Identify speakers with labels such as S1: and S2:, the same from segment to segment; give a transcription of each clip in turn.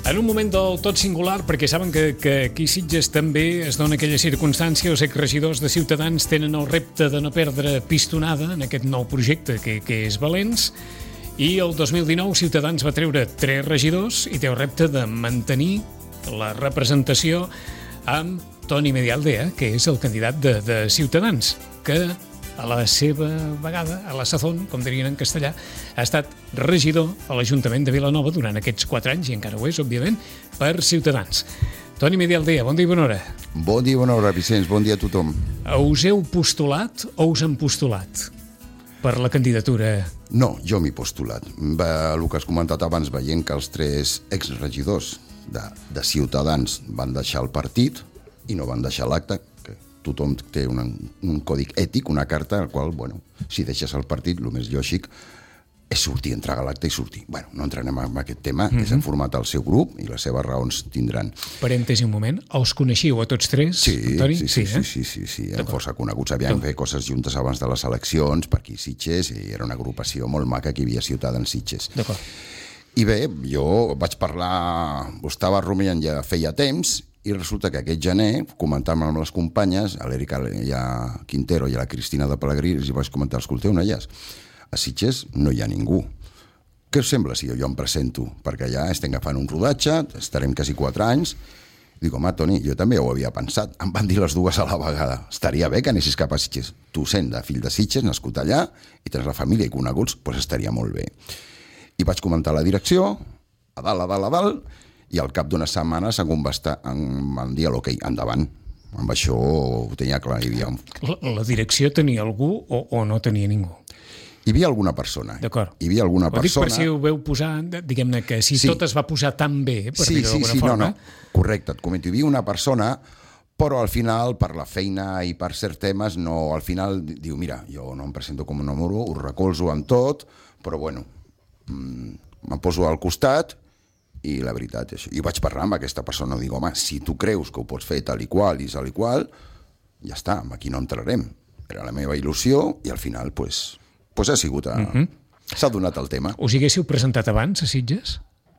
S1: En un moment del tot singular, perquè saben que aquí a Sitges també es dona aquella circumstància, els exregidors de Ciutadans tenen el repte de no perdre pistonada en aquest nou projecte que és Valents, i el 2019 Ciutadans va treure 3 regidors i té el repte de mantenir la representació amb Toni Medialdea, que és el candidat de Ciutadans, que a la seva vegada, a la sazón, com dirien en castellà, ha estat regidor a l'Ajuntament de Vilanova durant aquests 4 anys, i encara ho és, òbviament, per Ciutadans. Toni Medialdea, bon dia i bona hora.
S2: Bon dia i bona hora, Vicenç, bon dia a tothom.
S1: Us heu postulat o us han postulat per la candidatura?
S2: No, jo m'he postulat. El que has comentat abans, veient que els 3 exregidors de Ciutadans van deixar el partit i no van deixar l'acte, tothom té un còdic ètic, una carta, al qual, bueno, si deixes el partit, el més lògic és sortir, entregar l'acte i sortir. Bueno, no entrarem en aquest tema, és en format al seu grup i les seves raons tindran.
S1: Parèntesi un moment, els coneixiu a tots 3, Toni?
S2: Sí, eren força coneguts. Havíem fet coses juntes abans de les eleccions, per aquí a Sitges, i era una agrupació molt maca que hi havia Ciutadans Sitges.
S1: D'acord.
S2: I bé, jo vaig parlar, ho estava rumiant ja feia temps, i resulta que aquest gener, comentant amb les companyes, a l'Erika Quintero i a la Cristina de Pellegrí, els vaig comentar, escolteu, noies, a Sitges no hi ha ningú. Què us sembla si jo em presento? Perquè ja estem agafant un rodatge, estarem quasi 4 anys. Dic, home, Toni, jo també ho havia pensat. Em van dir les dues a la vegada. Estaria bé que anessis cap a Sitges. Tu sent de fill de Sitges, nascut allà, i tens la família i coneguts, doncs estaria molt bé. I vaig comentar la direcció, a dalt, i al cap d'unes setmanes em van dir l'ok, endavant. Amb això ho tenia clar.
S1: La direcció tenia algú o no tenia ningú?
S2: Hi havia alguna persona.
S1: D'acord.
S2: Hi havia alguna persona.
S1: Ho dic per si ho veu posar, diguem-ne que si tot es va posar tan bé, per dir-ho d'alguna forma.
S2: No, correcte, et comento. Hi havia una persona, però al final, per la feina i per certs temes, no, al final diu, mira, jo no em presento com un número, ho recolzo amb tot, però bueno, me'n poso al costat. I la veritat és això. I vaig parlar amb aquesta persona, dic, home, si tu creus que ho pots fer tal i qual, ja està, aquí no entrarem. Era la meva il·lusió i al final, doncs ha sigut... S'ha donat el tema.
S1: Us hi haguéssiu presentat abans a Sitges?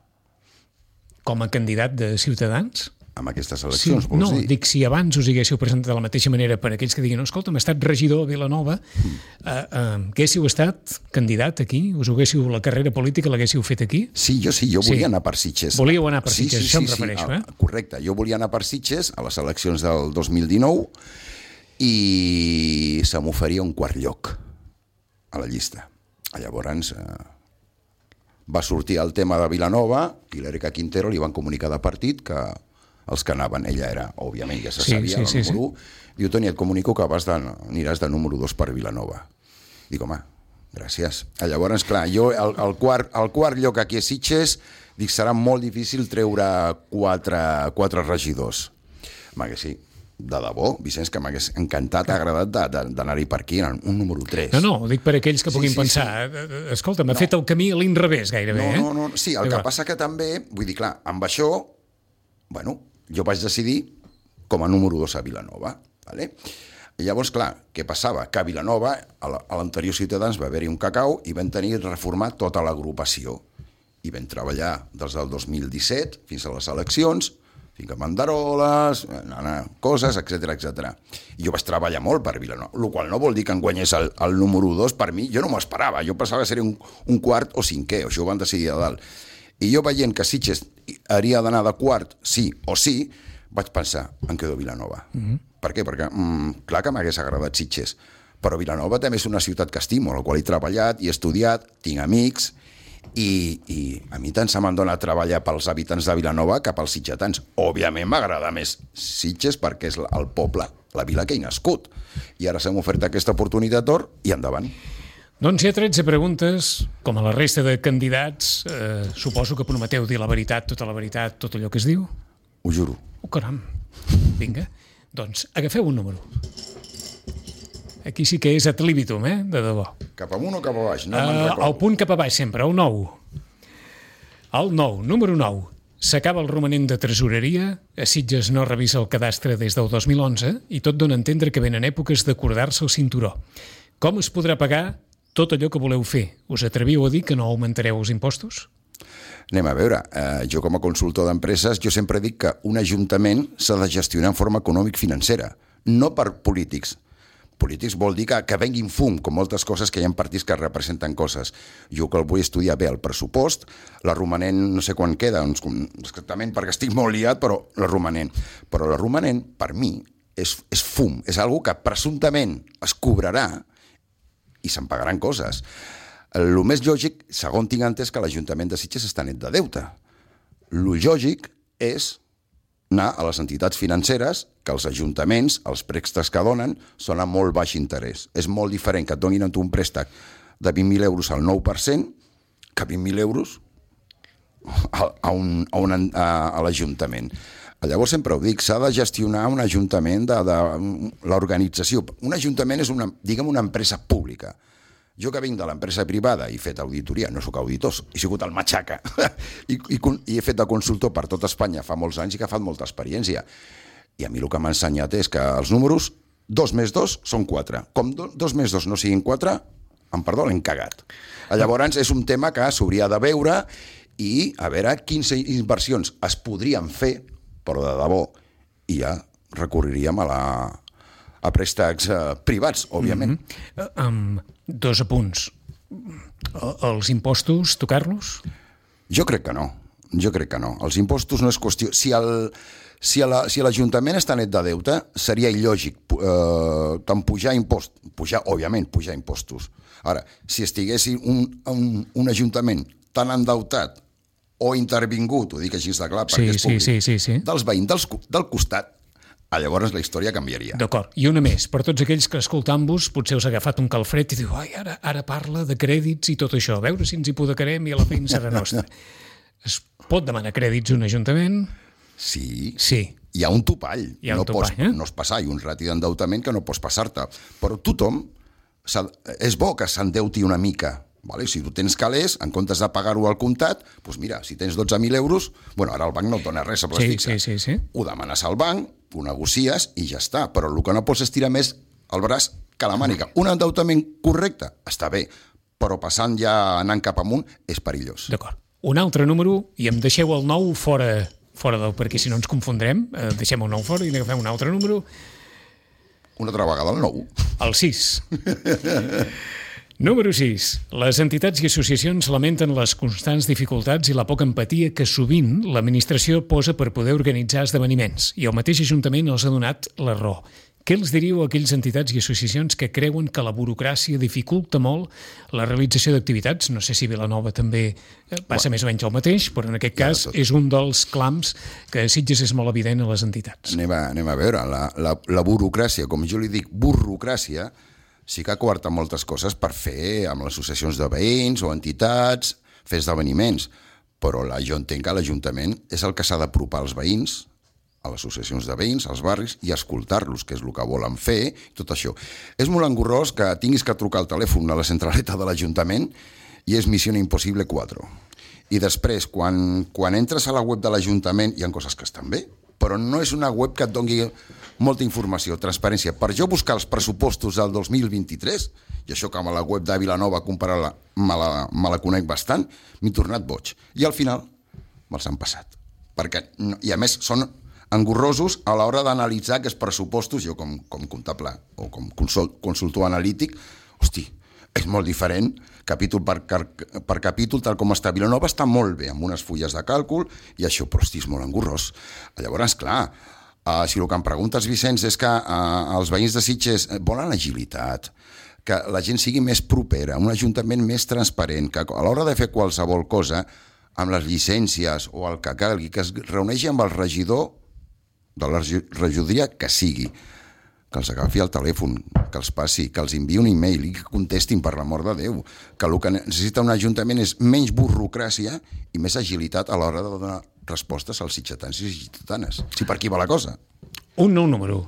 S1: Com a candidat de Ciutadans?
S2: Amb aquestes eleccions,
S1: vols dir? No, dic, si abans us hi haguéssiu presentat de la mateixa manera per aquells que diguin, no, escolta, m'he estat regidor a Vilanova, que haguéssiu estat candidat aquí? Us haguéssiu, la carrera política l'haguéssiu fet aquí?
S2: Sí, jo volia anar per Sitges.
S1: Volíeu anar per Sitges, això em refereixo, eh?
S2: Correcte, jo volia anar per Sitges a les eleccions del 2019 i se m'oferia un 4 lloc a la llista. Llavors va sortir el tema de Vilanova i l'Erika Quintero li van comunicar de partit que els que anaven, ella era, òbviament, ja se sabia, el número 1. Diu, Toni, et comunico que aniràs de número 2 per Vilanova. Dic, home, gràcies. Llavors, clar, jo el quart lloc aquí a Sitges, dic, serà molt difícil treure 4 regidors. Home, que sí, de debò, Vicenç, que m'hagués encantat, agradat d'anar-hi per aquí, en un número 3.
S1: No, ho dic per aquells que puguin pensar, escolta, m'ha fet el camí a l'inrevés gairebé, eh?
S2: No, sí, el que passa que també, vull dir, clar, amb això, bueno, jo vaig decidir com a número 2 a Vilanova. Vale? Llavors, clar, què passava? Que a Vilanova, a l'anterior Ciutadans, va haver-hi un cacau i van tenir reformat tota l'agrupació. I vam treballar des del 2017 fins a les eleccions, fins a banderoles, coses, etc. I jo vaig treballar molt per Vilanova, el qual no vol dir que en guanyés el número 2 per mi. Jo no m'ho esperava, jo pensava que seria un quart o cinquè, això ho van decidir a dalt. I jo veient que Sitges hauria d'anar de quart, sí o sí, vaig pensar, em quedo a Vilanova. Per què? Perquè, clar que m'hagués agradat Sitges, però Vilanova també és una ciutat que estimo, a la qual he treballat, he estudiat, tinc amics, i a mi tant se me'n dona treballar pels habitants de Vilanova que pels sitgetans. Òbviament m'agrada més Sitges perquè és el poble, la vila que he nascut. I ara s'hem ofert aquesta oportunitat d'or i endavant.
S1: Doncs hi ha 13 preguntes, com a la resta de candidats, suposo que prometeu dir la veritat, tota la veritat, tot allò que es diu?
S2: Ho juro.
S1: Oh, caram. Vinga. Doncs agafeu un número. Aquí sí que és ad libitum, de debò.
S2: Cap amunt o cap a baix? No me'n recordo.
S1: El punt cap a baix sempre, el 9. El 9, número 9. S'acaba el romanent de tresoreria, a Sitges no revisa el cadastre des del 2011 i tot dona a entendre que venen èpoques d'acordar-se el cinturó. Com es podrà pagar tot allò que voleu fer? Us atreviu a dir que no augmentareu els impostos?
S2: Anem a veure, jo com a consultor d'empreses, jo sempre dic que un ajuntament s'ha de gestionar en forma econòmic-financera, no per polítics. Polítics vol dir que venguin fum, com moltes coses que hi ha partits que representen coses. Jo que el vull estudiar bé, el pressupost, la romanent no sé quan queda, exactament perquè estic molt liat, però la romanent. Però la romanent, per mi, és fum, és algo que presumptament es cobrarà i se'n pagaran coses. El més lògic, segons tinc entès, que l'Ajuntament de Sitges està net de deute. El lògic és anar a les entitats financeres, que els ajuntaments, els préstecs que donen, són a molt baix interès. És molt diferent que et donin a tu un préstec de 20.000 euros al 9% que 20.000 euros a l'Ajuntament. Llavors sempre ho dic, s'ha de gestionar un ajuntament de l'organització. Un ajuntament és una empresa pública. Jo que vinc de l'empresa privada i he fet auditoria, no soc auditor, he sigut el matxaca i he fet de consultor per tot Espanya fa molts anys i que ha fet molta experiència. I a mi el que m'ha ensenyat és que els números 2 més 2 són 4. Com 2 més 2 no siguin 4, l'hem cagat. Llavors és un tema que s'hauria de veure i a veure quines inversions es podrien fer, però de debò, i ja recorreríem a préstecs privats, òbviament.
S1: Dos apunts. Els impostos, tocar-los?
S2: Jo crec que no. Els impostos no és qüestió... Si l'Ajuntament està net de deute, seria il·lògic tant pujar impostos. Ara, si estiguessin un Ajuntament tan endeutat o intervingut, ho dic així de clar, perquè és públic, dels veïns del costat, llavors la història canviaria.
S1: D'acord. I una més. Per tots aquells que escoltant-vos potser us ha agafat un calfred i diu ara parla de crèdits i tot això. A veure si ens hipotecarem i a la feina serà nostra. Es pot demanar crèdits un ajuntament?
S2: Sí.
S1: Hi
S2: ha un topall.
S1: No
S2: es passar. Hi ha un rati d'endeutament que no pots passar-te. Però tothom és bo que s'endeuti una mica. Vale? Si tu tens calés, en comptes de pagar-ho al comptat, doncs mira, si tens 12.000 euros, ara el banc no et dona res,
S1: sí.
S2: Ho demanes al banc, ho negocies i ja està. Però el que no pots estirar més el braç que la màniga. Un endeutament correcte està bé, però passant ja anant cap amunt és perillós.
S1: D'acord. Un altre número, i em deixeu el 9 fora perquè si no ens confondrem, deixem el 9 fora i agafem un altre número.
S2: Una altra vegada el 9.
S1: El 6. Número 6. Les entitats i associacions lamenten les constants dificultats i la poca empatia que sovint l'administració posa per poder organitzar esdeveniments, i el mateix Ajuntament els ha donat la raó. Què els diríeu a aquelles entitats i associacions que creuen que la burocràcia dificulta molt la realització d'activitats? No sé si Vilanova també passa més o menys el mateix, però en aquest cas és un dels clams que a Sitges és molt evident a les entitats.
S2: Anem a veure, la burocràcia, com jo li dic, burocràcia, sí que ha coartat moltes coses per fer amb les associacions de veïns o entitats, fer esdeveniments, però jo entenc que l'Ajuntament és el que s'ha d'apropar als veïns, a les associacions de veïns, als barris, i escoltar-los, que és el que volen fer, tot això. És molt engorrós que tinguis que trucar al telèfon a la centraleta de l'Ajuntament i és Missió Impossible 4. I després, quan entres a la web de l'Ajuntament, hi ha coses que estan bé, però no és una web que et doni molta informació, transparència. Per jo buscar els pressupostos del 2023, i això que amb la web de Vilanova comparar-la me la conec bastant, m'he tornat boig. I al final me'ls han passat. I a més són engorrosos a l'hora d'analitzar aquests pressupostos. Jo com comptable o com consultor analític, és molt diferent, capítol per capítol, tal com està Vilanova, està molt bé, amb unes fulles de càlcul, i això, però és molt engorrós. Llavors, clar, si el que em preguntes, Vicenç, és que els veïns de Sitges volen agilitat, que la gent sigui més propera, un ajuntament més transparent, que a l'hora de fer qualsevol cosa, amb les llicències o el que calgui, que es reuneixi amb el regidor de la regidoria que sigui, que els agafi el telèfon, que els passi, que els enviï un e-mail i que contestin, per l'amor de Déu, que el que necessita un ajuntament és menys burocràcia i més agilitat a l'hora de donar respostes als sitgetans i sitgetanes. Si per aquí va la cosa.
S1: Un nou número.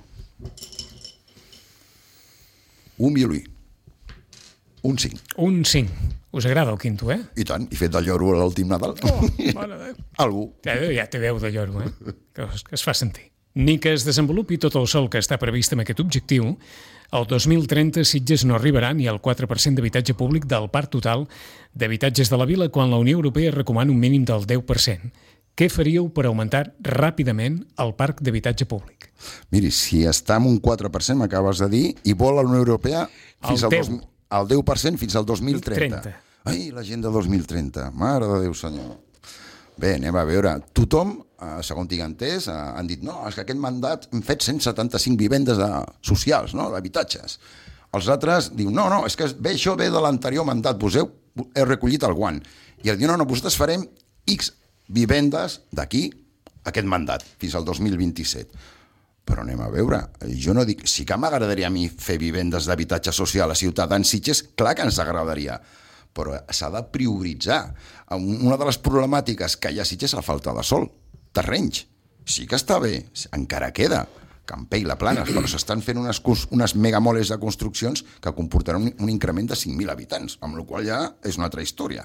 S2: Un violí. Un 5.
S1: Un 5. Us agrada el quinto,
S2: I tant, i fet de lloro a l'últim Nadal.
S1: Mare de Déu.
S2: Algú.
S1: Ja té veu de lloro, que es fa sentir. Ni que es desenvolupi tot el sol que està previst amb aquest objectiu, el 2030 Sitges no arribarà ni al 4% d'habitatge públic del parc total d'habitatges de la vila quan la Unió Europea recomana un mínim del 10%. Què faríeu per augmentar ràpidament el parc d'habitatge públic?
S2: Miri, si està en un 4%, m'acabes de dir, i vol la Unió Europea fins al 10% fins al 2030. Ai, l'agenda 2030, mare de Déu, senyor. Bé, anem a veure. Tothom, segons tinc entès, han dit no, és que aquest mandat hem fet 175 vivendes socials, no?, d'habitatges. Els altres diuen no, és que això ve de l'anterior mandat, vos heu recollit el guant. I el diu no, vosaltres farem X vivendes d'aquí aquest mandat, fins al 2027. Però anem a veure, jo no dic, sí que m'agradaria a mi fer vivendes d'habitatge social a Ciutadans Sitges, clar que ens agradaria, però s'ha de prioritzar. Una de les problemàtiques que hi ha a Sitges és la falta de sol, terrenys. Sí que està bé, encara queda, Campell, la Plana, però s'estan fent unes megamoles de construccions que comportaran un increment de 5.000 habitants, amb la qual ja és una altra història.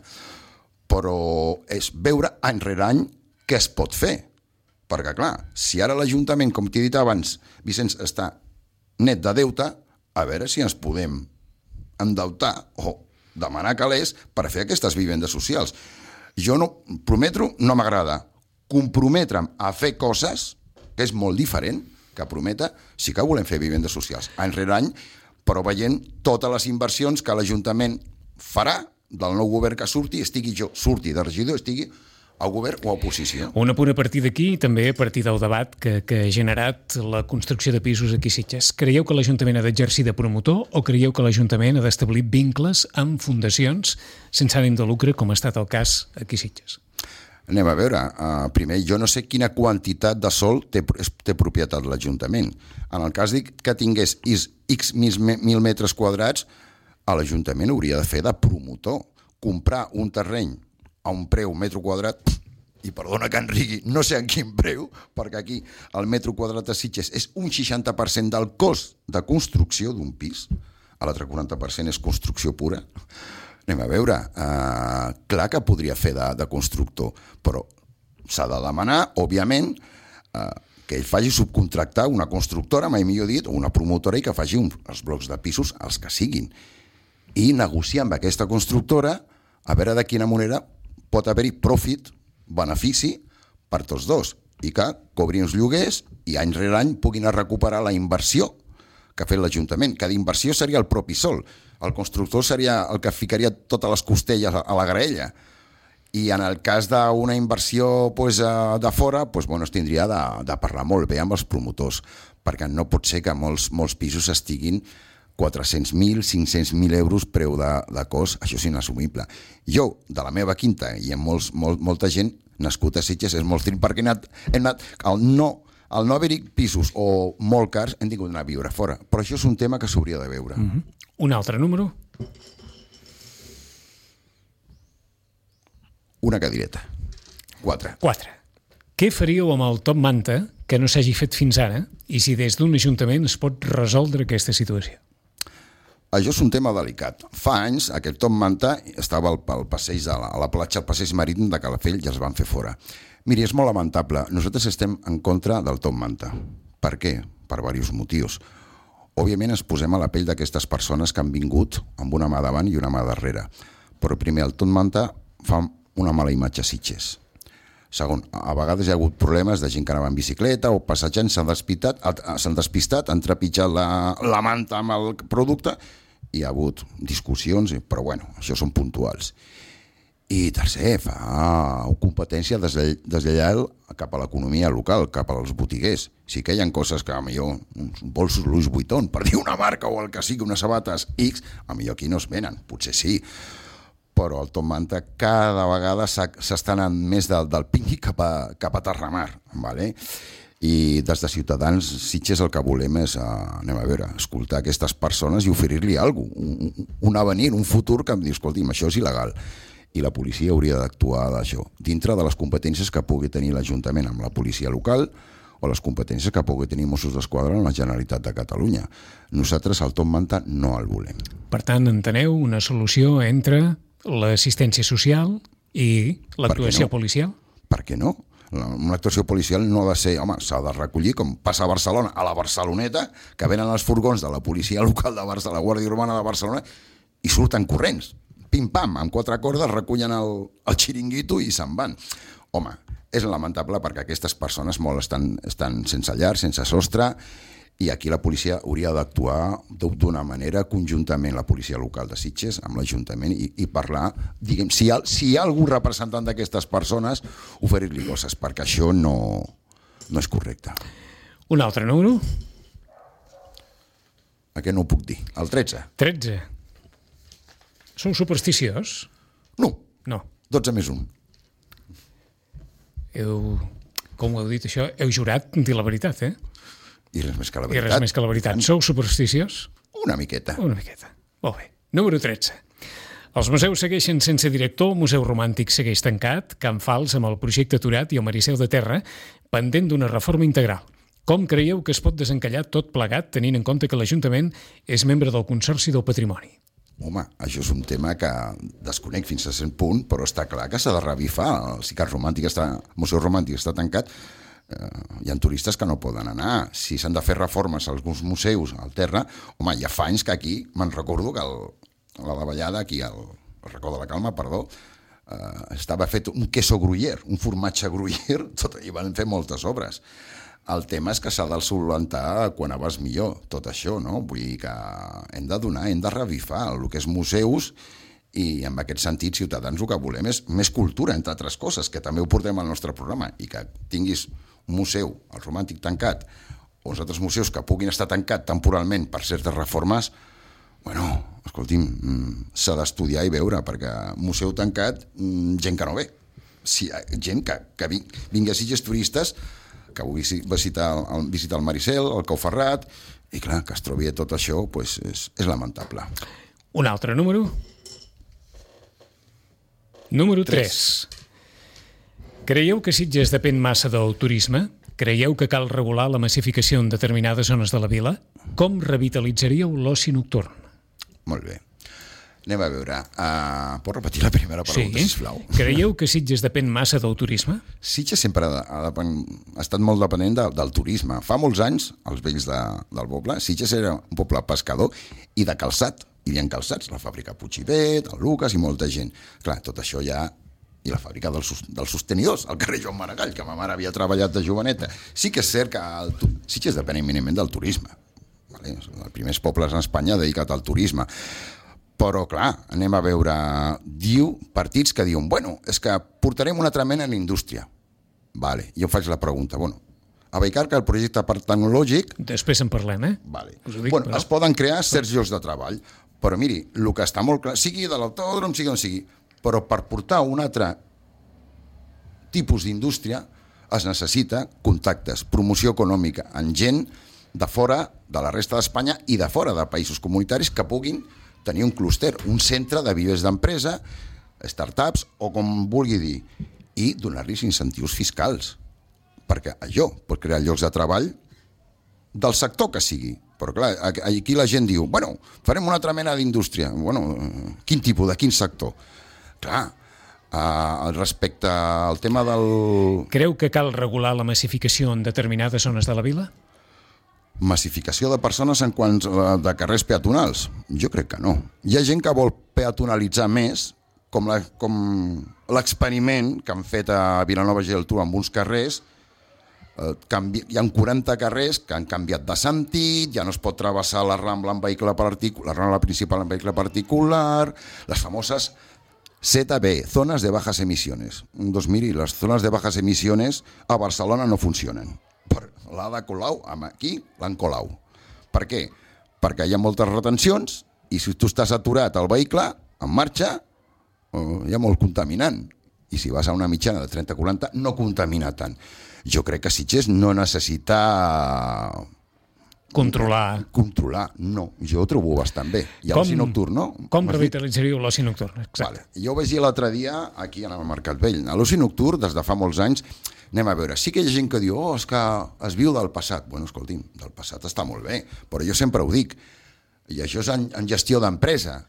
S2: Però és veure any rere any què es pot fer. Perquè, clar, si ara l'Ajuntament, com t'he dit abans, Vicenç, està net de deute, a veure si ens podem endeutar o demanar calés per fer aquestes vivendes socials. Jo no, prometre no m'agrada. Comprometre'm a fer coses, que és molt diferent que prometre, sí que volem fer vivendes socials any rere any, però veient totes les inversions que l'Ajuntament farà del nou govern que surti de regidor, estigui al govern o a oposició.
S1: Un apunt a partir d'aquí, també a partir del debat que ha generat la construcció de pisos aquí a Sitges. Creieu que l'Ajuntament ha d'exercir de promotor o creieu que l'Ajuntament ha d'establir vincles amb fundacions sense ànim de lucre, com ha estat el cas aquí a Sitges?
S2: Anem a veure. Primer, jo no sé quina quantitat de sòl té propietat l'Ajuntament. En el cas que tingués X mil metres quadrats, l'Ajuntament hauria de fer de promotor. Comprar un terreny a un preu metro quadrat, i perdona que en rigui, no sé en quin preu, perquè aquí el metro quadrat de Sitges és un 60% del cost de construcció d'un pis, l'altre 40% és construcció pura. Anem a veure, clar que podria fer de constructor, però s'ha de demanar, òbviament, que ell faci subcontractar una constructora, mai millor dit, o una promotora, i que faci els blocs de pisos, els que siguin, i negociar amb aquesta constructora a veure de quina manera pot haver-hi profit, benefici per tots dos, i que cobrin els lloguers i any rere any puguin recuperar la inversió que ha fet l'Ajuntament, que d'inversió seria el propi sol. El constructor seria el que ficaria totes les costelles a la graella. I en el cas d'una inversió de fora, es tindria de parlar molt bé amb els promotors, perquè no pot ser que molts pisos estiguin 400.000, 500.000 euros preu de cost, això és inassumible. Jo, de la meva quinta, i amb molta gent nascut a Sitges, és molt trist perquè hem anat al no haver-hi pisos o molt cars, hem tingut d'anar a viure fora. Però això és un tema que s'hauria de veure.
S1: Un altre número?
S2: Una cadireta. 4.
S1: Què faríeu amb el top manta que no s'hagi fet fins ara i si des d'un ajuntament es pot resoldre aquesta situació?
S2: Això és un tema delicat. Fa anys, aquest top manta estava al passeig, a la platja, al passeig marítim de Calafell, i els van fer fora. Miri, és molt lamentable. Nosaltres estem en contra del top manta. Per què? Per diversos motius. Òbviament ens posem a la pell d'aquestes persones que han vingut amb una mà davant i una mà darrere. Però primer, el top manta fa una mala imatge a Sitges. Segon, a vegades hi ha hagut problemes de gent que anava en bicicleta o passejant, s'han despistat, han trepitjat la manta amb el producte i hi ha hagut discussions, però bueno, això són puntuals. I tercer, fa competència deslleial cap a l'economia local, cap als botiguers. Sí que hi ha coses que a millor uns bolsos Louis Vuitton, per dir una marca o el que sigui, unes sabates X, a millor aquí no es venen, potser sí. Però el top manta cada vegada s'està anant més del Pingui cap a Terramar, ¿vale? I des de Ciutadans Sitges el que volem és, anem a veure, escoltar aquestes persones i oferir-li alguna cosa, un avenir, un futur que em diu, escolti'm, això és il·legal. I la policia hauria d'actuar d'això, dintre de les competències que pugui tenir l'Ajuntament amb la policia local o les competències que pugui tenir Mossos d'Esquadra en la Generalitat de Catalunya. Nosaltres el top manta no el volem.
S1: Per tant, enteneu una solució entre l'assistència social i l'actuació policial?
S2: Per què no? Una actuació policial no ha de ser, home, s'ha de recollir, com passa a Barcelona, a la Barceloneta, que venen els furgons de la policia local de Barcelona, la Guàrdia Urbana de Barcelona, i surten corrents. Pim-pam, amb 4 cordes recullen el xiringuito i se'n van. Home, és lamentable perquè aquestes persones molt estan sense llar, sense sostre, i aquí la policia hauria d'actuar d'una manera conjuntament, la policia local de Sitges, amb l'Ajuntament, i parlar, diguem, si hi ha algun representant d'aquestes persones, oferir-li coses, perquè això no és correcte.
S1: Un altre número?
S2: Aquest no ho puc dir. El 13.
S1: 13. Sou supersticiós?
S2: No. 12 més 1.
S1: Com ho heu dit això? Heu jurat dir la veritat, eh?
S2: I res més que la veritat.
S1: Sou supersticiós?
S2: Una miqueta.
S1: Molt bé. Número 13. Els museus segueixen sense director, el Museu Romàntic segueix tancat, Can Fals amb el projecte aturat i el Maricel de Terra pendent d'una reforma integral. Com creieu que es pot desencallar tot plegat tenint en compte que l'Ajuntament és membre del Consorci del Patrimoni?
S2: Home, això és un tema que desconec fins a cert punt, però està clar que s'ha de revifar. El Museu Romàntic està tancat, hi ha turistes que no poden anar. Si s'han de fer reformes a alguns museus al terra, home, hi ha fa anys que aquí, me'n recordo que a la davallada, aquí al racó de la Calma, estava fet un queso gruyère, un formatge gruyère, i van fer moltes obres. El tema és que s'ha de solventar quan abans millor, tot això, no? Vull dir que hem de donar, hem de revifar el que és museus, i en aquest sentit, Ciutadans, el que volem és més cultura, entre altres coses, que també ho portem al nostre programa, i que tinguis un museu, el Romàntic, tancat, o uns altres museus que puguin estar tancat temporalment per certes reformes, bueno, escolti'm, s'ha d'estudiar i veure, perquè museu tancat, gent que no ve. Gent que vingui a Sitges turistes, que vulgui visitar el Maricel, el Cau Ferrat, i clar, que es trobi tot això, doncs és lamentable.
S1: Un altre número? Número 3. Creieu que Sitges depèn massa del turisme? Creieu que cal regular la massificació en determinades zones de la vila? Com revitalitzaríeu l'oci nocturn?
S2: Molt bé. Anem a veure. Pots repetir la primera pregunta, sisplau?
S1: Creieu que Sitges depèn massa del turisme?
S2: Sitges sempre ha estat molt dependent del turisme. Fa molts anys, els vells del poble, Sitges era un poble pescador i de calçat. Hi havia calçats, la fàbrica Puigibet, el Lucas i molta gent. Clar, tot això ja... I la fàbrica dels sostenidors, al carrer Joan Maragall, que ma mare havia treballat de joveneta. Sí que és cert que Sitges depèn eminentment del turisme. Els primers pobles en Espanya dedicat al turisme. Però, clar, anem a veure... partits que diuen, bueno, és que portarem una altra mena en indústria. Vale, jo faig la pregunta, bueno, a Vallcarca el projecte parc tecnològic...
S1: Després en parlem,
S2: Vale. Es poden crear certs llocs de treball, però miri, el que està molt clar, sigui de l'autòdrom, sigui on sigui, però per portar un altre tipus d'indústria es necessita contactes, promoció econòmica en gent de fora de la resta d'Espanya i de fora de països comunitaris que puguin tenir un clúster, un centre de vivers d'empresa, startups o com vulgui dir, i donar-los incentius fiscals, perquè allò pot crear llocs de treball del sector que sigui. Però clar, aquí la gent diu, bueno, farem una altra mena d'indústria. Bueno, quin tipus, de quin sector? Clar, respecte al tema del...
S1: Creu que cal regular la massificació en determinades zones de la vila?
S2: Massificació de persones en quant de carrers peatonals? Jo crec que no. Hi ha gent que vol peatonalitzar més, com l'experiment que han fet a Vilanova i Geltrú amb uns carrers. Hi ha 40 carrers que han canviat de sentit, ja no es pot travessar la Rambla en vehicle particular, la Rambla principal en vehicle particular, les famoses ZB, zonas de bajas emisiones. Doncs miri, les zones de bajas emisiones a Barcelona no funcionen. L'ha de Colau, aquí l'han Colau. Per què? Perquè hi ha moltes retencions i si tu estàs aturat al vehicle, en marxa, hi ha molt contaminant. I si vas a una mitjana de 30-40, no contamina tant. Jo crec que Sitges no necessita...
S1: Controlar,
S2: no. Jo ho trobo bastant bé. I l'oci nocturn, no?
S1: Com revitalitzaríeu l'oci nocturn?
S2: Vale. Jo ho vaig dir l'altre dia aquí al Mercat Vell. L'oci nocturn, des de fa molts anys, anem a veure, sí que hi ha gent que diu, és que es viu del passat. Bueno, escolti'm, del passat està molt bé, però jo sempre ho dic, i això és en gestió d'empresa.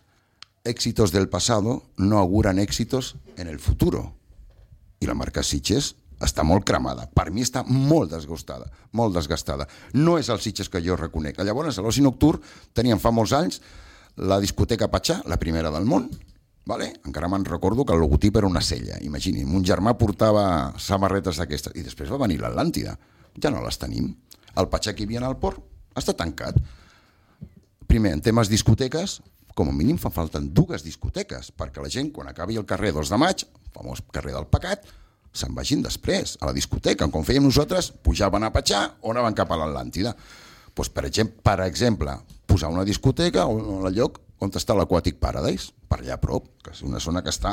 S2: Éxitos del pasado no auguran éxitos en el futuro. I la marca Sitges està molt cremada. Per mi està molt desgastada, molt desgastada. No és el Sitges que jo reconec. Llavors, a l'oci nocturn teníem fa molts anys la discoteca Patxà, la primera del món, vale? Encara me'n recordo que el logotip era una sella. Imagini'm, mon germà portava samarretes d'aquestes. I després va venir l'Atlàntida. Ja no les tenim. El Patxà que hi havia al port està tancat. Primer, en temes discoteques, com a mínim fan falta 2 discoteques, perquè la gent, quan acabi el carrer 2 de maig, el famós carrer del Pecat, se'n vagin després a la discoteca. Com fèiem nosaltres, pujaven a Patxà o anaven cap a l'Atlàntida. Doncs, per exemple, posar una discoteca al lloc on està l'Aquatic Paradise, per allà a prop, que és una zona que està...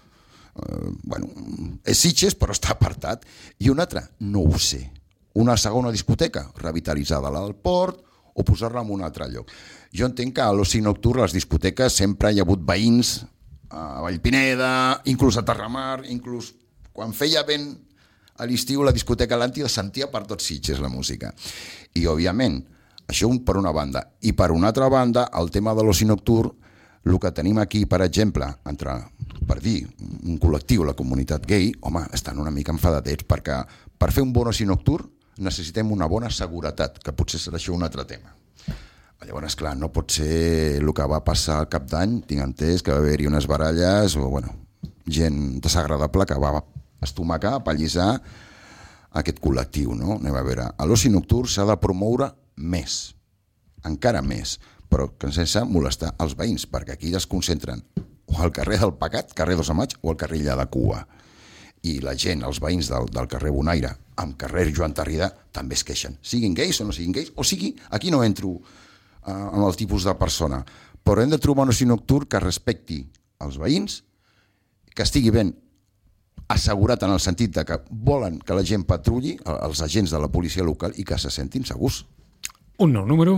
S2: és Sitges, però està apartat. I una altra, no ho sé. Una segona discoteca, revitalitzada a la del port, o posar-la en un altre lloc. Jo entenc que a l'oci nocturn, a les discoteques, sempre hi ha hagut veïns a Vallpineda, inclús a Terramar, inclús quan feia vent a l'estiu la discoteca Atlàntida sentia per tot Sitges la música. I, òbviament, això per una banda. I per una altra banda, el tema de l'oci nocturn, el que tenim aquí, per exemple, per dir, un col·lectiu, la comunitat gay, home, estan una mica enfadadets, perquè per fer un bon oci nocturn necessitem una bona seguretat, que potser serà això un altre tema. Llavors, clar, no pot ser el que va passar al cap d'any, tinc entès que va haver-hi unes baralles o, gent desagradable que va estomacar, apallissar aquest col·lectiu, no? Anem a veure, a l'oci nocturn s'ha de promoure més, encara més, però sense molestar els veïns, perquè aquí es concentren o al carrer del Pecat, carrer 2 de maig, o al carrer Lla de Cua. I la gent, els veïns del carrer Bonaire, amb carrer Joan Tarrida, també es queixen. Siguin gais o no siguin gais, o sigui, aquí no entro amb el tipus de persona, però hem de trobar un oci nocturn que respecti els veïns, que estigui ben assegurat en el sentit de que volen que la gent patrulli, els agents de la policia local, i que se sentin segurs.
S1: Un nou número.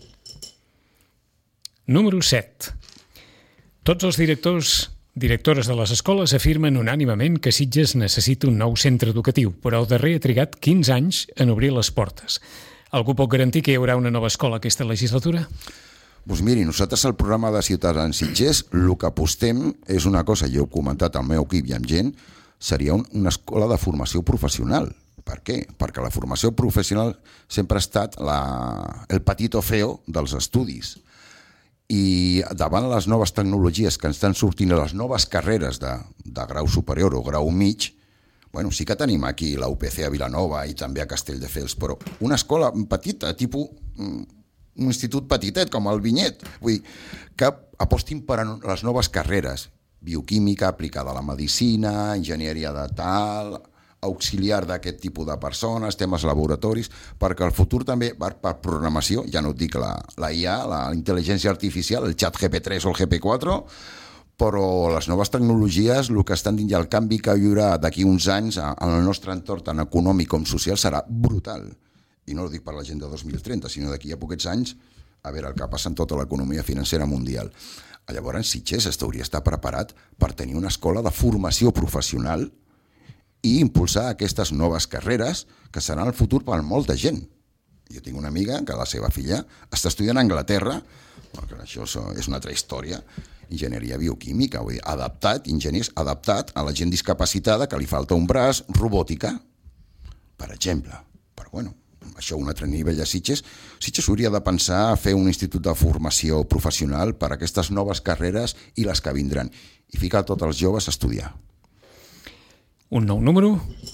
S1: Número 7. Tots els directores de les escoles afirmen unànimement que Sitges necessita un nou centre educatiu, però el darrer ha trigat 15 anys en obrir les portes. Algú pot garantir que hi haurà una nova escola aquesta legislatura?
S2: Doncs miri, nosaltres al programa de Ciutadans Sitges el que apostem és una cosa, jo he comentat al meu equip i amb gent, seria una escola de formació professional. Per què? Perquè la formació professional sempre ha estat el patito feo dels estudis. I davant les noves tecnologies que ens estan sortint, les noves carreres de grau superior o grau mig, sí que tenim aquí la UPC a Vilanova i també a Castelldefels, però una escola petita, tipus un institut petitet com el Vinyet, vull dir, que apostin per a les noves carreres, bioquímica aplicada a la medicina, enginyeria de tal, auxiliar d'aquest tipus de persones, temes laboratoris, perquè el futur també va per programació, ja no et dic la IA, la intel·ligència artificial, el xat GP3 o el GP4, però les noves tecnologies, el que estan dins i el canvi que hi haurà d'aquí uns anys en el nostre entorn tant econòmic com social serà brutal. I no ho dic per la gent de 2030, sinó d'aquí a poquets anys a veure el que passa en tota l'economia financera mundial. Llavors, Sitges hauria d'estar preparat per tenir una escola de formació professional i impulsar aquestes noves carreres que seran el futur per a molta gent. Jo tinc una amiga que la seva filla està estudiant a Anglaterra, perquè això és una altra història, enginyeria bioquímica, enginyers adaptat a la gent discapacitada que li falta un braç, robòtica, per exemple. Però això a un altre nivell de Sitges. Sitges hauria de pensar a fer un institut de formació professional per a aquestes noves carreres i les que vindran, i ficar tots els joves a estudiar.
S1: Un nou número.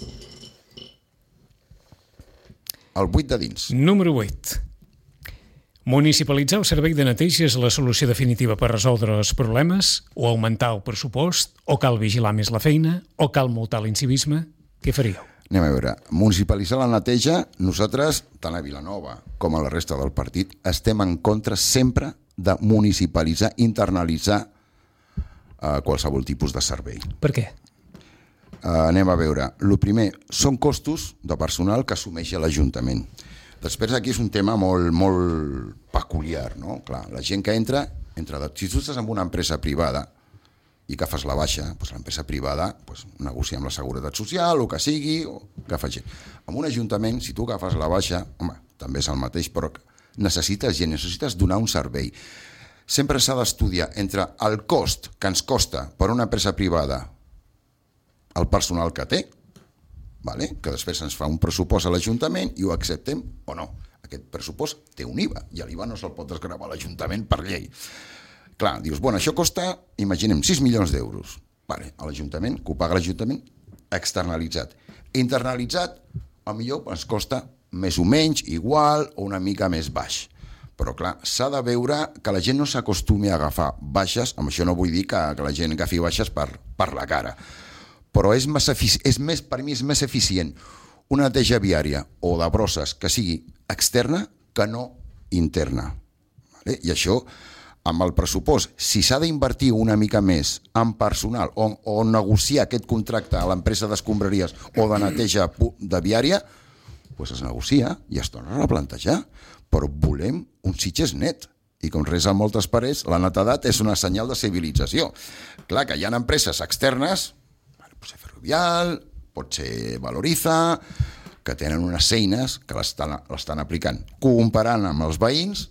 S2: El 8 de dins.
S1: Número 8. Municipalitzar el servei de neteja és la solució definitiva per resoldre els problemes, o augmentar el pressupost, o cal vigilar més la feina, o cal multar l'incivisme? Què faríeu?
S2: Anem a veure, municipalitzar la neteja, nosaltres, tant a Vilanova com a la resta del partit, estem en contra sempre de municipalitzar, internalitzar qualsevol tipus de servei.
S1: Per què?
S2: Anem a veure, el primer, són costos de personal que assumeix l'Ajuntament. Després aquí és un tema molt, molt peculiar, no? Clar, la gent que entra si tu estàs en una empresa privada i que fas la baixa, l'empresa privada negocia amb la Seguretat Social, o que sigui, o que fa gent. En un ajuntament, si tu agafes la baixa, també és el mateix, però necessites gent, necessites donar un servei. Sempre s'ha d'estudiar entre el cost que ens costa per una empresa privada el personal que té vale? Que després ens fa un pressupost a l'Ajuntament i ho acceptem o no. Aquest pressupost té un IVA i l'IVA no se'l pot desgravar a l'Ajuntament per llei. Clar, dius, bueno, això costa, imaginem, 6 milions d'euros. Vale, a l'Ajuntament, que ho paga l'Ajuntament, externalitzat. Internalitzat, potser ens costa més o menys, igual o una mica més baix. Però clar, s'ha de veure que la gent no s'acostumi a agafar baixes, amb això no vull dir que la gent agafi baixes per la cara, però per mi és més eficient una neteja viària o de brosses que sigui externa que no interna. Vale? I això, amb el pressupost, si s'ha d'invertir una mica més en personal o negociar aquest contracte a l'empresa d'escombraries o de neteja de viària, doncs es negocia i es torna a replantejar. Però volem un Sitges net. I com resa en moltes parets, la netedat és una senyal de civilització. Clar que hi ha empreses externes, pot ser Ferrovial, pot ser Valoriza, que tenen unes eines que l'estan aplicant, comparant amb els veïns,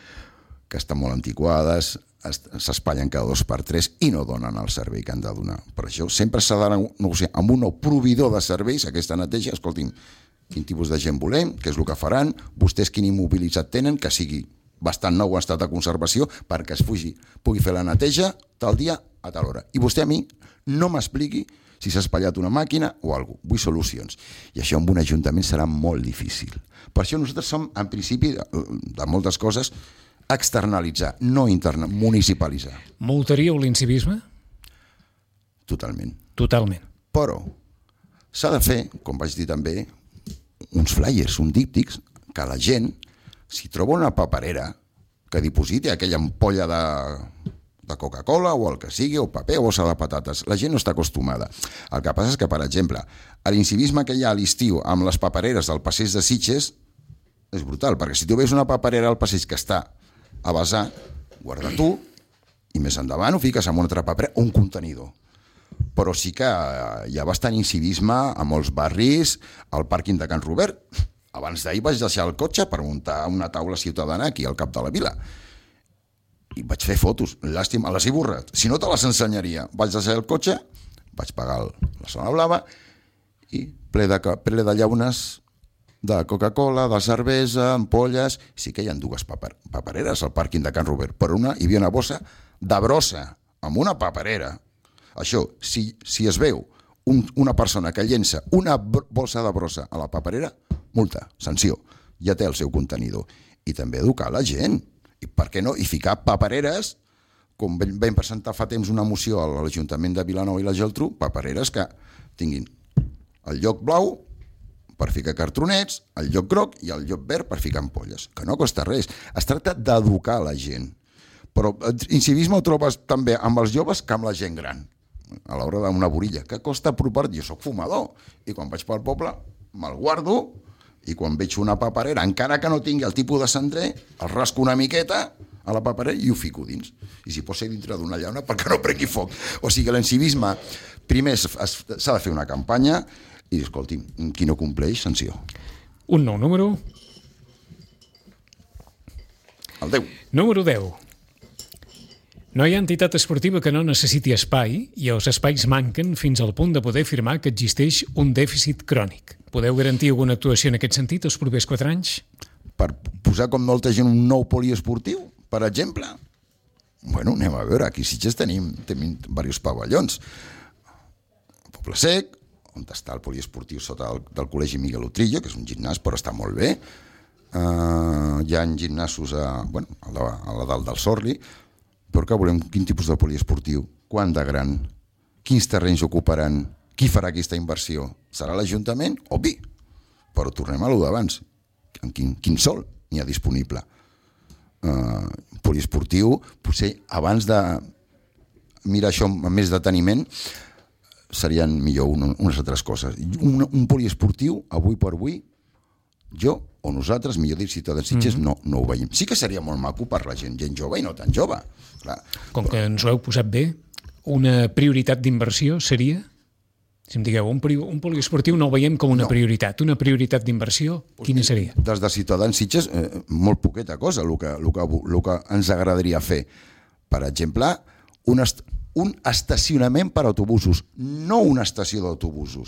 S2: que estan molt antiquades, s'espatllen cada 2x3 i no donen el servei que han de donar. Per això sempre s'ha de negociar amb un nou proveïdor de serveis aquesta neteja. Escolti'm, quin tipus de gent volem, què és el que faran, vostès quin immobilitzat tenen, que sigui bastant nou en estat de conservació perquè es pugui fer la neteja tal dia a tal hora. I vostè a mi no m'expliqui si s'ha espatllat una màquina o alguna cosa. Vull solucions. I això amb un ajuntament serà molt difícil. Per això nosaltres som, en principi, de moltes coses, externalitzar, no municipalitzar.
S1: Multaríeu l'incivisme?
S2: Totalment.
S1: Totalment.
S2: Però s'ha de fer, com vaig dir també, uns flyers, uns díptics, que la gent, si troba una paperera, que dipositi aquella ampolla de Coca-Cola o el que sigui, o paper o bossa de patates. La gent no està acostumada. El que passa és que, per exemple, l'incivisme que hi ha a l'estiu amb les papereres del passeig de Sitges és brutal, perquè si tu veus una paperera al passeig que està a vessar, guarda tu, i més endavant ho fiques en una altra paperera o un contenidor. Però sí que hi ha bastant incivisme a molts barris, al pàrquing de Can Robert. Abans d'ahir vaig deixar el cotxe per muntar una taula ciutadana aquí al cap de la vila. I vaig fer fotos. Llàstima, les he borrat. Si no te les ensenyaria. Vaig deixar el cotxe, vaig pagar la zona blava i ple de llaunes de Coca-Cola, de cervesa, ampolles. Sí que hi ha dues papereres al pàrquing de Can Robert. Per una hi havia una bossa de brossa, amb una paperera. Això, si es veu una persona que llença una bossa de brossa a la paperera, multa, sanció, ja té el seu contenidor. I també educar la gent. I per què no? I ficar papereres, com vam presentar fa temps una moció a l'Ajuntament de Vilanova i la Geltrú, papereres que tinguin el lloc blau per ficar cartronets, el lloc groc i el lloc verd per ficar ampolles, que no costa res. Es tracta d'educar la gent. Però incivisme ho trobes també amb els joves que amb la gent gran. A l'hora d'una borilla, que costa apropar, jo soc fumador, i quan vaig pel poble me'l guardo, i quan veig una paperera, encara que no tingui el tipus de cendrer, el rasco una miqueta a la paperera i ho fico dins. I si pot ser dintre d'una llauna perquè no prengui foc. O sigui que l'incivisme, primer s'ha de fer una campanya i, escolti, qui no compleix, sanció.
S1: Un nou número.
S2: El 10.
S1: Número 10. No hi ha entitat esportiva que no necessiti espai i els espais manquen fins al punt de poder afirmar que existeix un dèficit crònic. Podeu garantir alguna actuació en aquest sentit els propers 4 anys?
S2: Per posar com molta gent un nou poliesportiu, per exemple? Bueno, anem a veure, aquí a Sitges tenim diversos pavellons. El Poble Sec, on està el poliesportiu sota del Col·legi Miguel Utrillo, que és un gimnàs, però està molt bé. Hi ha gimnasos a la dalt del Sorli. Però què volem? Quin tipus de poliesportiu? Quant de gran? Quins terrenys ocuparan? Qui farà aquesta inversió? Serà l'Ajuntament? Obvi. Però tornem a lo d'abans. Quin sol n'hi ha disponible? Poliesportiu, potser abans de mirar això amb més deteniment, serien millor unes altres coses. Un poliesportiu, avui per avui, jo o nosaltres, millor dit, ciutadans Sitges, no ho veiem. Sí que seria molt maco per la gent jove i no tan jove. Clar.
S1: Com que ens ho heu posat bé, una prioritat d'inversió seria? Si em digueu, un poliesportiu no ho veiem com una prioritat. Una prioritat d'inversió, quina seria?
S2: Des de Ciutadans Sitges, molt poqueta cosa, el que ens agradaria fer. Per exemple, un estacionament per autobusos, no una estació d'autobusos,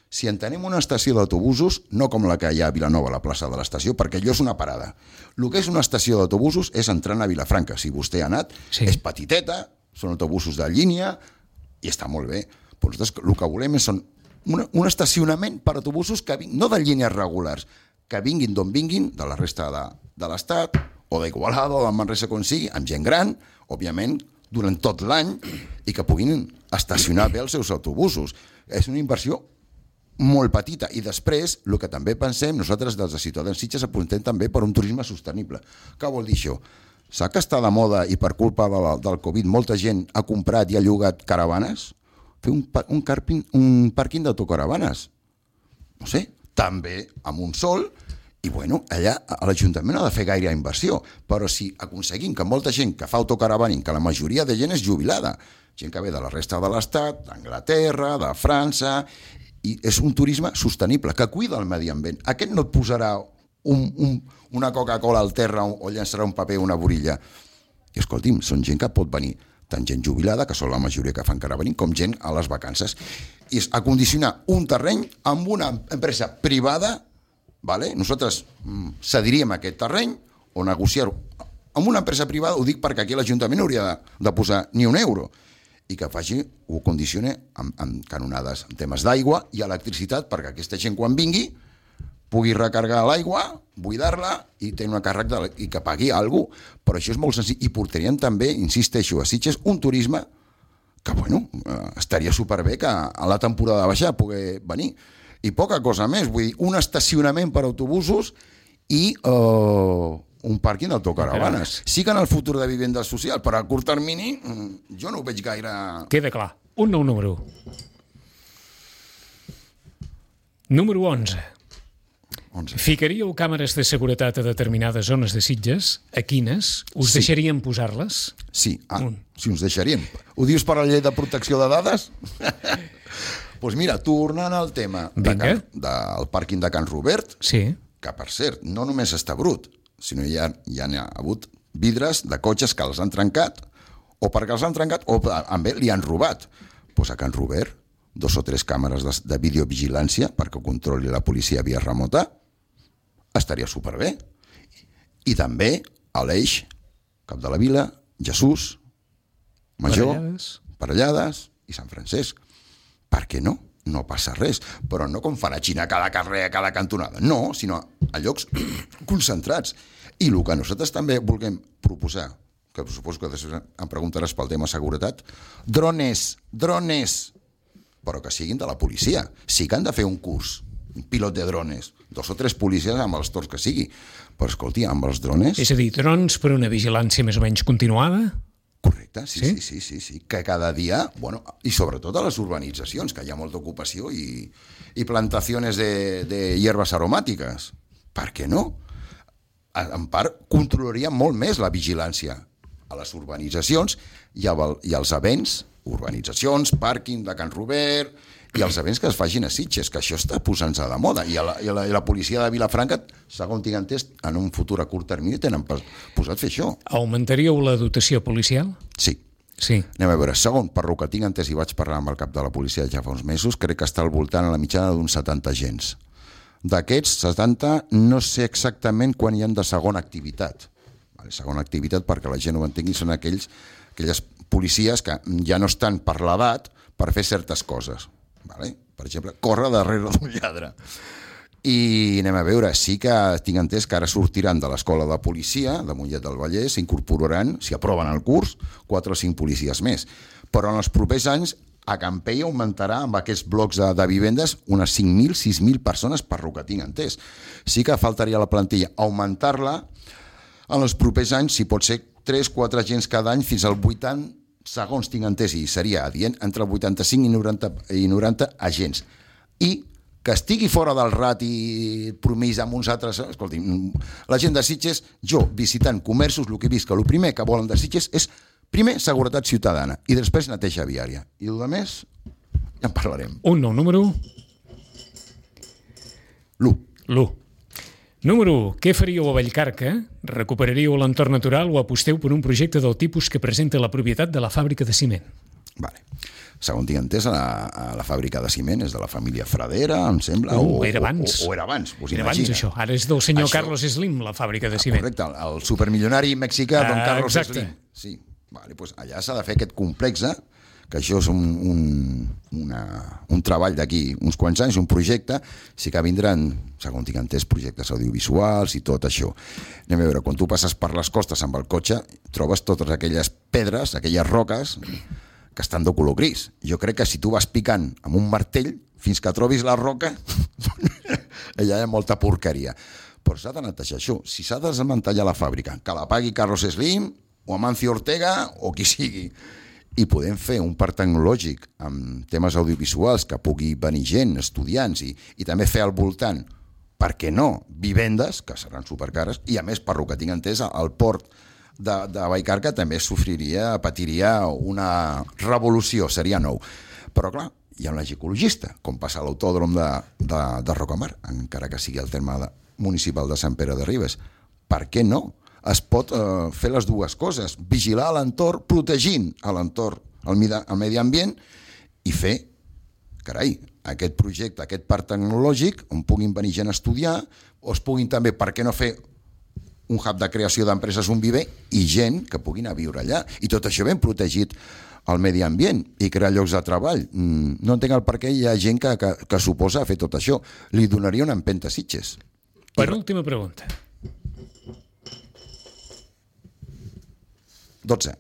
S2: Si entenem una estació d'autobusos, no com la que hi ha a Vilanova, a la plaça de l'estació, perquè allò és una parada. El que és una estació d'autobusos és entrant a Vilafranca. Si vostè ha anat, és petiteta, són autobusos de línia i està molt bé. Però nosaltres el que volem és un estacionament per autobusos que no de línies regulars, que vinguin d'on vinguin, de la resta de l'Estat, o d'Igualada, o de Manresa, com sigui, amb gent gran, òbviament, durant tot l'any, i que puguin estacionar bé els seus autobusos. És una inversió molt petita. I després, el que també pensem, nosaltres des de Ciutadans Sitges apuntem també per un turisme sostenible. Què vol dir això? Sap que està de moda i per culpa del Covid molta gent ha comprat i ha llogat caravanes? Fer un pàrquing d'autocaravanes. No sé, també amb un sol, i bueno, allà l'Ajuntament no ha de fer gaire inversió, però si aconseguim que molta gent que fa autocaravaning, que la majoria de gent és jubilada, gent que ve de la resta de l'Estat, d'Anglaterra, de França, i és un turisme sostenible, que cuida el medi ambient. Aquest no et posarà una Coca-Cola al terra o llançarà un paper o una borilla. I escolti'm, són gent que pot venir, tant gent jubilada, que són la majoria que fan caravaning, com gent a les vacances. I és acondicionar un terreny amb una empresa privada, vale? Nosaltres cediríem aquest terreny o negociar-ho amb una empresa privada, ho dic perquè aquí l'Ajuntament no hauria de posar ni un euro, i que ho condicione amb canonades, en temes d'aigua i electricitat, perquè aquesta gent quan vingui pugui recargar l'aigua, buidar-la i tenir una càrrega i que pagui alguna cosa. Però això és molt senzill. I portarien també, insisteixo, a Sitges un turisme que, bueno, estaria superbé que a la temporada baixa pugui venir. I poca cosa més, vull dir, un estacionament per autobusos i un pàrquing d'autocaravanes. Sí que en el futur de vivenda social, però a curt termini jo no ho veig gaire...
S1: Queda clar. Un nou número. Número 11. Ficaríeu càmeres de seguretat a determinades zones de Sitges? A quines? Us deixarien posar-les?
S2: Sí, si uns deixaríem. Ho dius per la llei de protecció de dades? Doncs mira, tornant al tema del pàrquing de Can Robert, que per cert, no només està brut, sinó ja hi ha hagut vidres de cotxes que els han trencat, o perquè els han trencat o també li han robat. Doncs a Can Robert, 2 o 3 càmeres de videovigilància perquè ho controli la policia via remota, estaria superbé. I també a l'Eix, Cap de la Vila, Jesús, Major, Parellades i Sant Francesc. Per què no? No passa res. Però no com fan a Xina a cada carrer, a cada cantonada. No, sinó a llocs concentrats. I el que nosaltres també volem proposar, que suposo que després em preguntaràs pel tema seguretat, drones, però que siguin de la policia. Sí que han de fer un curs, un pilot de drones, 2 o 3 policies amb els torns que sigui. Però escolti, amb els drones...
S1: És a dir, drons per una vigilància més o menys continuada?
S2: Correcte, sí. Que cada dia, bueno, i sobretot a les urbanitzacions, que hi ha molta ocupació i plantacions de hierbes aromàtiques. Per què no? En part, controlaria molt més la vigilància a les urbanitzacions i als events, urbanitzacions, pàrquing de Can Robert i els events que es facin a Sitges, que això està posant-se de moda. I la policia de Vilafranca, segons tinc entès, en un futur a curt termini tenen posat fer això.
S1: Augmentaríeu la dotació policial?
S2: Sí. Anem a veure, segon, per el que tinc entès i vaig parlar amb el cap de la policia ja fa uns mesos, crec que està al voltant a la mitjana d'uns 70 agents. D'aquests 70, no sé exactament quan hi ha de segona activitat. Segona activitat, perquè la gent ho entengui, són aquelles policies que ja no estan per l'edat per fer certes coses. Per exemple, córrer darrere d'un lladre. I anem a veure, sí que tinc entès que ara sortiran de l'escola de policia de Mollet del Vallès, s'incorporaran, si aproven el curs, 4 o 5 policies més. Però en els propers anys a Campell augmentarà amb aquests blocs de vivendes unes 5.000, 6.000 persones per lo que tinc entès. Sí que faltaria la plantilla augmentar-la en els propers anys, si pot ser 3-4 agents cada any fins al 80, segons tinc entès, i seria adient, entre 85 i 90 agents. I que estigui fora del rati promís amb uns altres... Escolti, la gent de Sitges, jo, visitant comerços, el que he vist que el primer que volen de Sitges és, primer, seguretat ciutadana, i després neteja viària. I el més, ja en parlarem.
S1: Un nou número? L'1. Número 1. Què faríeu a Vallcarca? Recuperaríeu l'entorn natural o aposteu per un projecte del tipus que presenta la propietat de la fàbrica de ciment?
S2: Vale. Segons tinc entès, a la fàbrica de ciment és de la família Fradera, em sembla,
S1: era abans.
S2: O era abans,
S1: era abans, això. Ara és del senyor Carlos Slim, la fàbrica de ciment.
S2: Correcte, el supermilionari mexicà, don Carlos
S1: Slim.
S2: Sí, vale, doncs allà s'ha de fer aquest complex, que això és un treball d'aquí uns quants anys, un projecte, sí que vindran, segons tinc entès, projectes audiovisuals i tot això. Anem a veure, quan tu passes per les costes amb el cotxe, trobes totes aquelles pedres, aquelles roques, que estan de color gris. Jo crec que si tu vas picant amb un martell fins que trobis la roca, allà hi ha molta porqueria. Però s'ha de netejar això. Si s'ha de desmantellar la fàbrica, que la pagui Carlos Slim o Amancio Ortega o qui sigui. I podem fer un parc tecnològic amb temes audiovisuals que pugui venir gent, estudiants, i també fer al voltant, per què no, vivendes, que seran supercares, i a més, per lo que tinc entès, el port de Vallcarca també patiria una revolució, seria nou. Però clar, hi ha un ecologista, com passa a l'autòdrom de Rocamar, encara que sigui el terme municipal de Sant Pere de Ribes. Per què no? Es pot fer les dues coses, vigilar l'entorn, protegint l'entorn, el medi ambient, i fer, carai, aquest projecte, aquest parc tecnològic, on puguin venir gent a estudiar, o es puguin també, per què no fer un hub de creació d'empreses, un viver, i gent que puguin a viure allà. I tot això ben protegit al medi ambient i crear llocs de treball. No entenc el per què hi ha gent que s'oposa a fer tot això. Li donaria una empenta a Sitges.
S1: Per última pregunta.
S2: 12.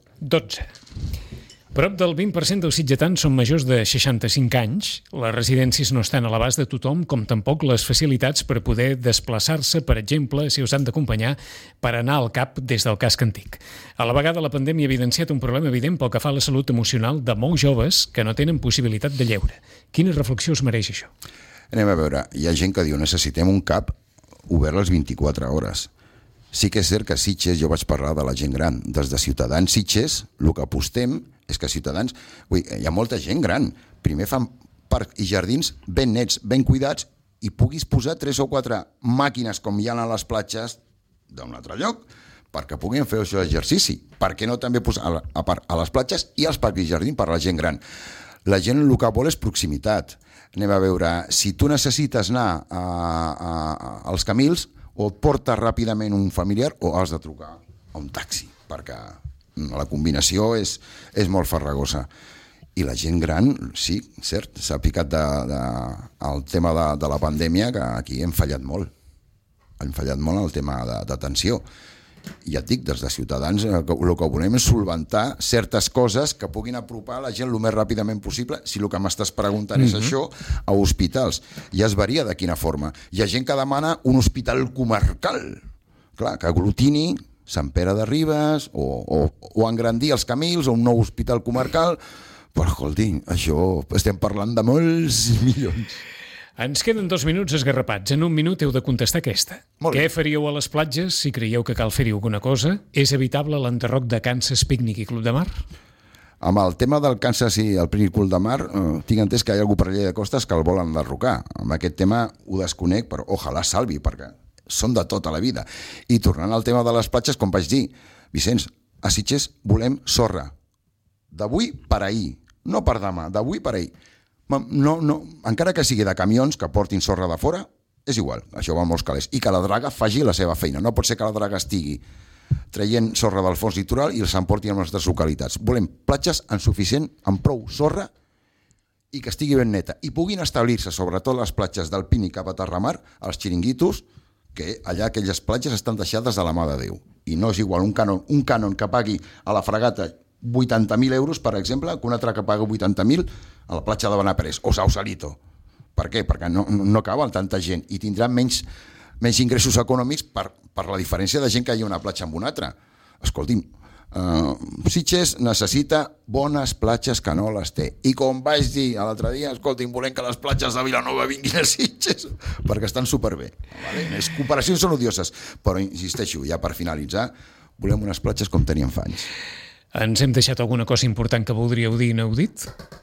S1: Prop del 20% dels sitgetans són majors de 65 anys. Les residències no estan a l'abast de tothom, com tampoc les facilitats per poder desplaçar-se, per exemple, si us han d'acompanyar per anar al CAP des del casc antic. A la vegada, la pandèmia ha evidenciat un problema evident pel que fa a la salut emocional de molts joves que no tenen possibilitat de lleure. Quina reflexió us mereix això?
S2: Anem a veure. Hi ha gent que diu necessitem un CAP obert les 24 hores. Sí que és cert que a Sitges, jo vaig parlar de la gent gran, des de Ciutadans Sitges, el que apostem és que Ciutadans, hi ha molta gent gran, primer fan parcs i jardins ben nets, ben cuidats, i puguis posar 3 o 4 màquines com hi ha a les platges d'un altre lloc, perquè puguin fer això d'exercici. Per què no també posar a les platges i als parcs i jardins per a la gent gran? La gent el que vol és proximitat. Anem a veure, si tu necessites anar als Camils, o et porta ràpidament un familiar o has de trucar a un taxi, perquè la combinació és molt farragosa. I la gent gran, sí, cert, s'ha picat el tema de la pandèmia, que aquí hem fallat molt. Hem fallat molt en el tema d'atenció. I ja et dic, des de Ciutadans el que volem és solventar certes coses que puguin apropar la gent el més ràpidament possible, si el que m'estàs preguntant és això, a hospitals. Ja es varia de quina forma. Hi ha gent que demana un hospital comarcal, clar, que aglutini Sant Pere de Ribes o engrandir els Camils o un nou hospital comarcal, però escolti, això estem parlant de molts milions.
S1: Ens queden 2 minuts esgarrapats. En 1 minut heu de contestar aquesta. Què faríeu a les platges si creieu que cal fer-hi alguna cosa? És evitable l'enderroc de Kansas Pícnic i Club de Mar?
S2: Amb el tema del Kansas i el Pícnic Club de Mar, tinc entès que hi ha algú per allà de costes que el volen enderrocar. Amb aquest tema ho desconec, però ojalà salvi, perquè són de tota la vida. I tornant al tema de les platges, com vaig dir, Vicenç, a Sitges volem sorra. D'avui per ahir. No per demà, d'avui per ahir. No, encara que sigui de camions que portin sorra de fora, és igual, això va amb molts calés. I que la draga faci la seva feina. No pot ser que la draga estigui traient sorra del fons litoral i els emporti a les nostres localitats. Volem platges en suficient, amb prou sorra i que estigui ben neta. I puguin establir-se, sobretot les platges del Pini cap a Terramar, els xiringuitos, que allà aquelles platges estan deixades de la mà de Déu. I no és igual un cànon que pagui a la fregata 80.000 euros, per exemple, que un altre que paga 80.000 a la platja de Benaprés o Sausalito. Per què? Perquè no caben tanta gent i tindran menys ingressos econòmics per la diferència de gent que hi ha una platja amb una altra. Escolti'm, Sitges necessita bones platges que no les té. I com vaig dir l'altre dia, escolti'm, volem que les platges de Vilanova vinguin a Sitges perquè estan superbé. Les comparacions són odioses, però insisteixo, ja per finalitzar, volem unes platges com teníem fa anys.
S1: Ens hem deixat alguna cosa important que voldríeu dir i no heu dit?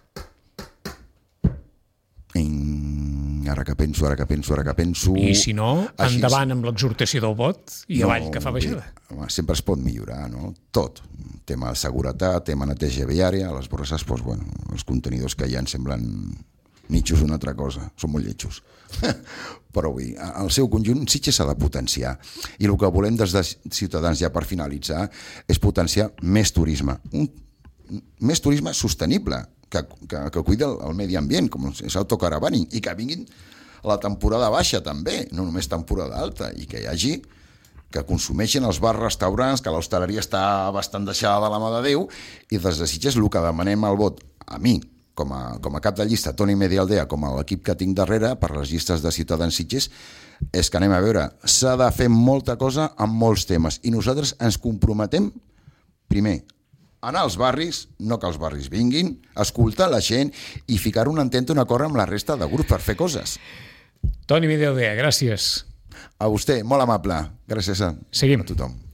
S2: Ara que penso...
S1: I si no, endavant amb l'exhortació del vot i avall que fa baixada.
S2: Sempre es pot millorar, no? Tot tema de seguretat, tema neteja viària, a les borrasses, doncs, bueno, els contenidors que hi ha semblen nitxos una altra cosa, són molt lletjos. Però avui, el seu conjunt Sitges s'ha de potenciar i el que volem des de Ciutadans, ja per finalitzar, és potenciar més turisme, més turisme sostenible, que cuida el medi ambient, com és autocaravaning, i que vinguin a la temporada baixa també, no només temporada alta, i que hi hagi que consumeixin els bars, restaurants, que l'hostaleria està bastant deixada de la mà de Déu, i des de Sitges el que demanem al vot, a mi, com a cap de llista, Toni Medialdea, com a l'equip que tinc darrere, per les llistes de Ciutadans Sitges, és que anem a veure, s'ha de fer molta cosa amb molts temes, i nosaltres ens comprometem, primer, anar als barris, no que els barris vinguin, escoltar la gent i ficar una ententa, un acord amb la resta de grups per fer coses.
S1: Toni Medialdea, gràcies.
S2: A vostè, molt amable. Gràcies a tothom.